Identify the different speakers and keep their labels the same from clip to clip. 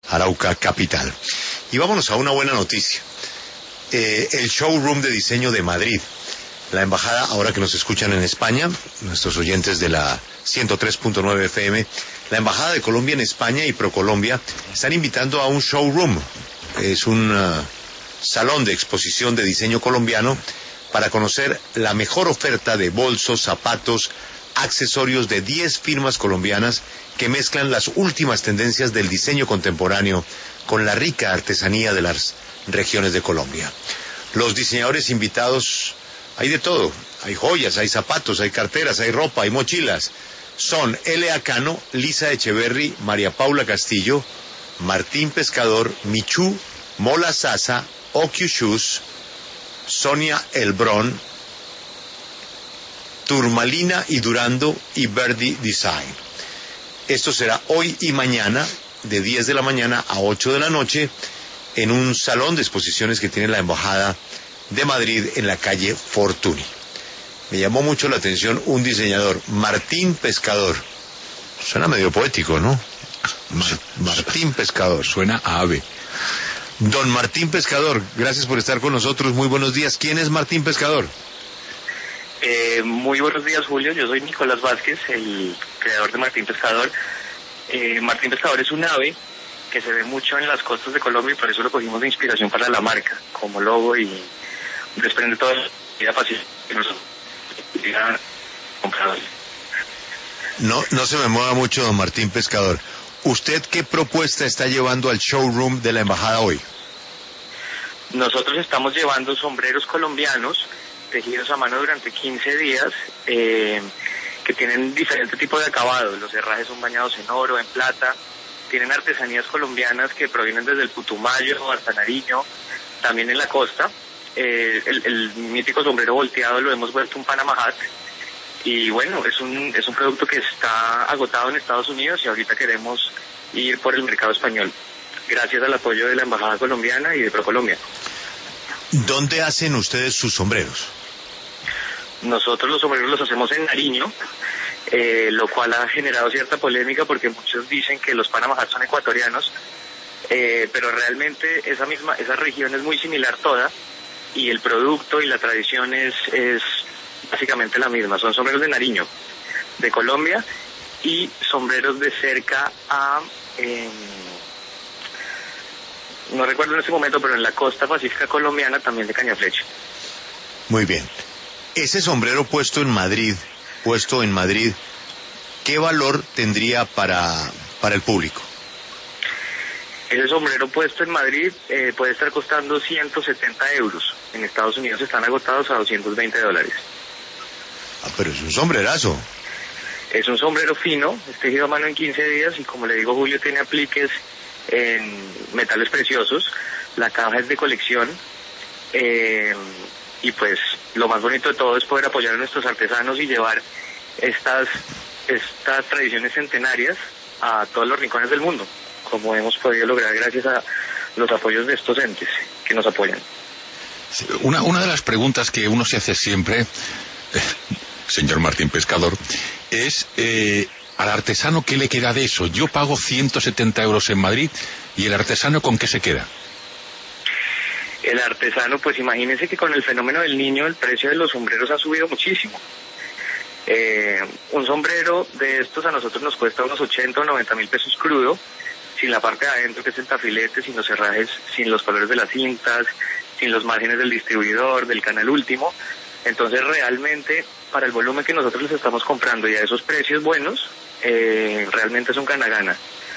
Speaker 1: Arauca capital. Y vámonos a una buena noticia. El showroom de diseño de Madrid, la embajada, ahora que nos escuchan en España, nuestros oyentes de la 103.9 FM, la embajada de Colombia en España y ProColombia están invitando a un showroom. Es un salón de exposición de diseño colombiano para conocer la mejor oferta de bolsos, zapatos, accesorios de 10 firmas colombianas que mezclan las últimas tendencias del diseño contemporáneo con la rica artesanía de las regiones de Colombia. Los diseñadores invitados, hay de todo, hay joyas, hay zapatos, hay carteras, hay ropa, hay mochilas. Son L.A. Cano, Lisa Echeverry, María Paula Castillo, Martín Pescador, Michu, Mola Sasa, Okyu Shoes, Sonia Elbrón, Turmalina y Durando y Verdi Design. Esto será hoy y mañana, de 10 de la mañana a 8 de la noche, en un salón de exposiciones que tiene la Embajada de Madrid en la calle Fortuny. Me llamó mucho la atención un diseñador, Martín Pescador. Suena medio poético, ¿no? Martín Pescador.
Speaker 2: Suena a ave.
Speaker 1: Don Martín Pescador, gracias por estar con nosotros. Muy buenos días. ¿Quién es Martín Pescador?
Speaker 3: Muy buenos días, Julio. Yo soy Nicolás Vázquez, el creador de Martín Pescador. Martín Pescador es un ave que se ve mucho en las costas de Colombia y por eso lo cogimos de inspiración para la marca, como logo, y desprende toda la vida fácil que nos compradores.
Speaker 1: No se me mueva mucho, don Martín Pescador. ¿Usted qué propuesta está llevando al showroom de la embajada hoy?
Speaker 3: Nosotros estamos llevando sombreros colombianos tejidos a mano durante 15 días, que tienen diferente tipo de acabado. Los herrajes son bañados en oro, en plata, tienen artesanías colombianas que provienen desde el Putumayo hasta Nariño, también en la costa. El mítico sombrero volteado lo hemos vuelto un Panama Hat, y bueno, es un producto que está agotado en Estados Unidos y ahorita queremos ir por el mercado español, gracias al apoyo de la Embajada Colombiana y de ProColombia.
Speaker 1: ¿Dónde hacen ustedes sus sombreros?
Speaker 3: Nosotros los sombreros los hacemos en Nariño, lo cual ha generado cierta polémica porque muchos dicen que los Panama Hats son ecuatorianos, pero realmente esa región es muy similar toda, y el producto y la tradición es básicamente la misma. Son sombreros de Nariño, de Colombia, y sombreros de cerca a, no recuerdo en este momento, pero en la costa pacífica colombiana, también de Cañaflecha.
Speaker 1: Muy bien. Ese sombrero puesto en Madrid, ¿qué valor tendría para el público?
Speaker 3: Ese sombrero puesto en Madrid puede estar costando 170 euros. En Estados Unidos están agotados a $220.
Speaker 1: Ah, pero es un sombrerazo.
Speaker 3: Es un sombrero fino, es tejido a mano en 15 días y, como le digo, Julio, tiene apliques en metales preciosos. La caja es de colección, y pues lo más bonito de todo es poder apoyar a nuestros artesanos y llevar estas tradiciones centenarias a todos los rincones del mundo, como hemos podido lograr gracias a los apoyos de estos entes que nos apoyan.
Speaker 2: Una de las preguntas que uno se hace siempre, señor Martín Pescador, es al artesano, ¿qué le queda de eso? Yo pago 170 euros en Madrid, ¿y el artesano con qué se queda?
Speaker 3: El artesano, pues imagínense que con el fenómeno del Niño el precio de los sombreros ha subido muchísimo. Un sombrero de estos a nosotros nos cuesta unos 80 o 90 mil pesos crudo, sin la parte de adentro que es el tafilete, sin los herrajes, sin los colores de las cintas, sin los márgenes del distribuidor, del canal último. Entonces realmente, para el volumen que nosotros les estamos comprando y a esos precios buenos, realmente es un gana-gana.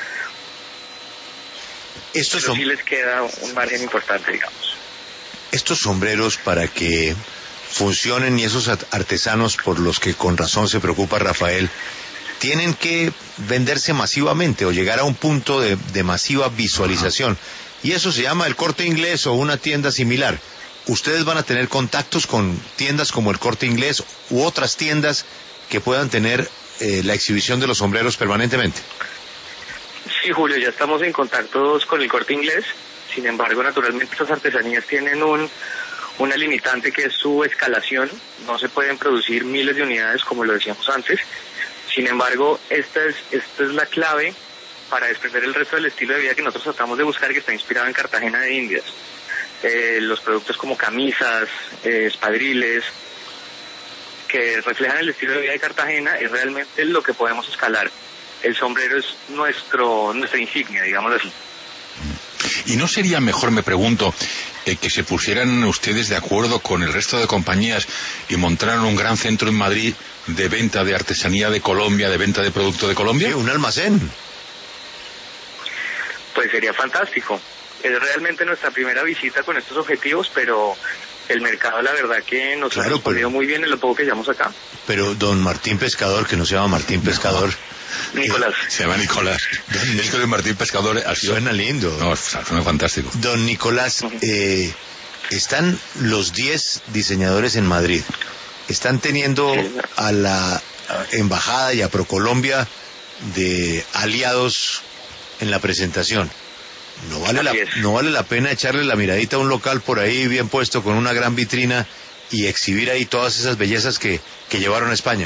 Speaker 3: Pero sí les queda un margen importante, digamos.
Speaker 1: Estos sombreros, para que funcionen, y esos artesanos por los que con razón se preocupa Rafael, tienen que venderse masivamente o llegar a un punto de masiva visualización. Y eso se llama el Corte Inglés o una tienda similar. ¿Ustedes van a tener contactos con tiendas como el Corte Inglés u otras tiendas que puedan tener la exhibición de los sombreros permanentemente?
Speaker 3: Sí, Julio, ya estamos en contactos con el Corte Inglés. Sin embargo, naturalmente estas artesanías tienen una limitante, que es su escalación. No se pueden producir miles de unidades como lo decíamos antes. Sin embargo, esta es la clave para desprender el resto del estilo de vida que nosotros tratamos de buscar, que está inspirado en Cartagena de Indias. Los productos como camisas, espadriles, que reflejan el estilo de vida de Cartagena, es realmente lo que podemos escalar. El sombrero es nuestra insignia, digámoslo así.
Speaker 2: ¿Y no sería mejor, me pregunto, que se pusieran ustedes de acuerdo con el resto de compañías y montaran un gran centro en Madrid de venta de artesanía de Colombia, de venta de producto de Colombia?
Speaker 1: Sí, un almacén.
Speaker 3: Pues sería fantástico. Es realmente nuestra primera visita con estos objetivos, pero el mercado, la verdad que nos ha respondido muy bien en lo poco que llevamos acá.
Speaker 1: Pero don Martín Pescador, que no se llama Martín Pescador...
Speaker 3: Nicolás.
Speaker 2: Se llama Nicolás. Es que de Martín Pescador ha sido...
Speaker 1: Suena lindo.
Speaker 2: No, suena fantástico.
Speaker 1: Don Nicolás, están los 10 diseñadores en Madrid. Están teniendo a la embajada y a Procolombia de aliados en la presentación. No vale la pena echarle la miradita a un local por ahí bien puesto con una gran vitrina y exhibir ahí todas esas bellezas que llevaron a España.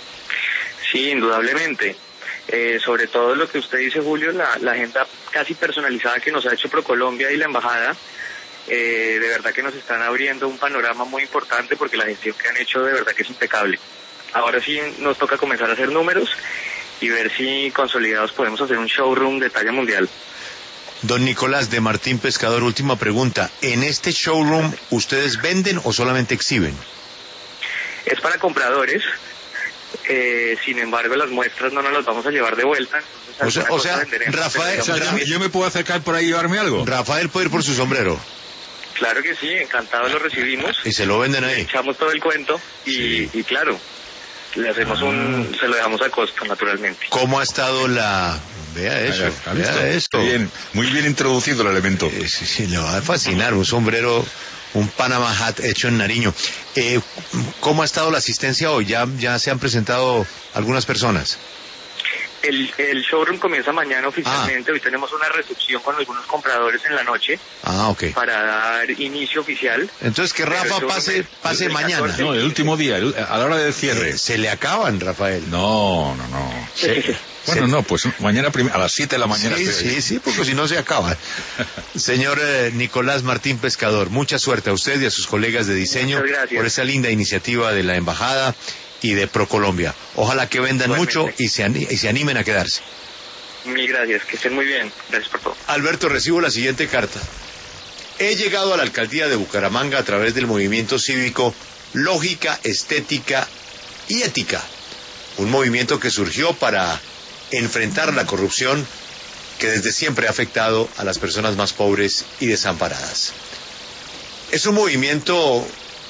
Speaker 3: Sí, indudablemente. Sobre todo lo que usted dice, Julio, la agenda casi personalizada que nos ha hecho Procolombia y la embajada, de verdad que nos están abriendo un panorama muy importante, porque la gestión que han hecho de verdad que es impecable. Ahora sí nos toca comenzar a hacer números y ver si consolidados podemos hacer un showroom de talla mundial.
Speaker 1: Don Nicolás, de Martín Pescador, última pregunta. ¿En este showroom ustedes venden o solamente exhiben?
Speaker 3: Es para compradores. Sin embargo, las muestras no nos las vamos a llevar de vuelta.
Speaker 1: O sea, Rafael,
Speaker 2: ¿yo me puedo acercar por ahí y llevarme algo?
Speaker 1: Rafael puede ir por su sombrero.
Speaker 3: Claro que sí, encantado lo recibimos.
Speaker 1: Y se lo venden ahí.
Speaker 3: Echamos todo el cuento y claro, le hacemos se lo dejamos a costo, naturalmente.
Speaker 1: ¿Cómo ha estado la...? Vea eso, vea esto.
Speaker 2: Bien, muy bien introducido el elemento.
Speaker 1: Sí, le va a fascinar, un sombrero, un Panama Hat hecho en Nariño. ¿Cómo ha estado la asistencia hoy? ¿Ya se han presentado algunas personas?
Speaker 3: El showroom comienza mañana oficialmente. Hoy tenemos una recepción con algunos compradores en la noche.
Speaker 1: Ok.
Speaker 3: Para dar inicio oficial.
Speaker 1: Entonces que Rafa pase mañana.
Speaker 3: 14.
Speaker 2: No, el último día, a la hora del cierre.
Speaker 1: Se le acaban, Rafael.
Speaker 2: No. Sí. Bueno, no, pues mañana a las 7 de la mañana.
Speaker 1: Sí, porque si no se acaba. Señor Nicolás Martín Pescador, mucha suerte a usted y a sus colegas de diseño por esa linda iniciativa de la embajada y de Procolombia. Ojalá que vendan mucho y se animen a quedarse.
Speaker 3: Mil gracias, que estén muy bien. Gracias por todo.
Speaker 1: Alberto, recibo la siguiente carta. He llegado a la alcaldía de Bucaramanga a través del movimiento cívico Lógica, Estética y Ética. Un movimiento que surgió para enfrentar la corrupción que desde siempre ha afectado a las personas más pobres y desamparadas. Es un movimiento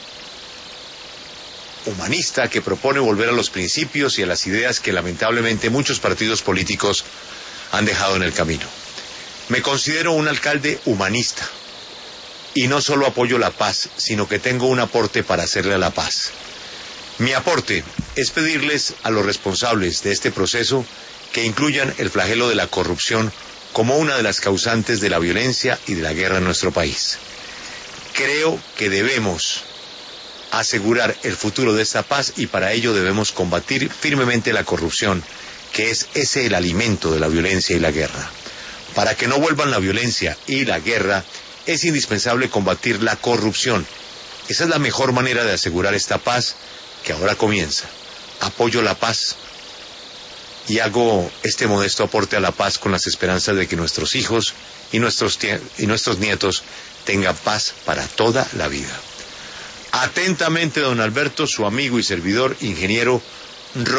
Speaker 1: humanista que propone volver a los principios y a las ideas que lamentablemente muchos partidos políticos han dejado en el camino. Me considero un alcalde humanista y no solo apoyo la paz, sino que tengo un aporte para hacerle a la paz. Mi aporte es pedirles a los responsables de este proceso que incluyan el flagelo de la corrupción como una de las causantes de la violencia y de la guerra en nuestro país. Creo que debemos asegurar el futuro de esta paz y para ello debemos combatir firmemente la corrupción, que es ese el alimento de la violencia y la guerra. Para que no vuelvan la violencia y la guerra, es indispensable combatir la corrupción. Esa es la mejor manera de asegurar esta paz que ahora comienza. Apoyo la paz y hago este modesto aporte a la paz con las esperanzas de que nuestros hijos y nuestros nietos tengan paz para toda la vida. Atentamente, don Alberto, su amigo y servidor, ingeniero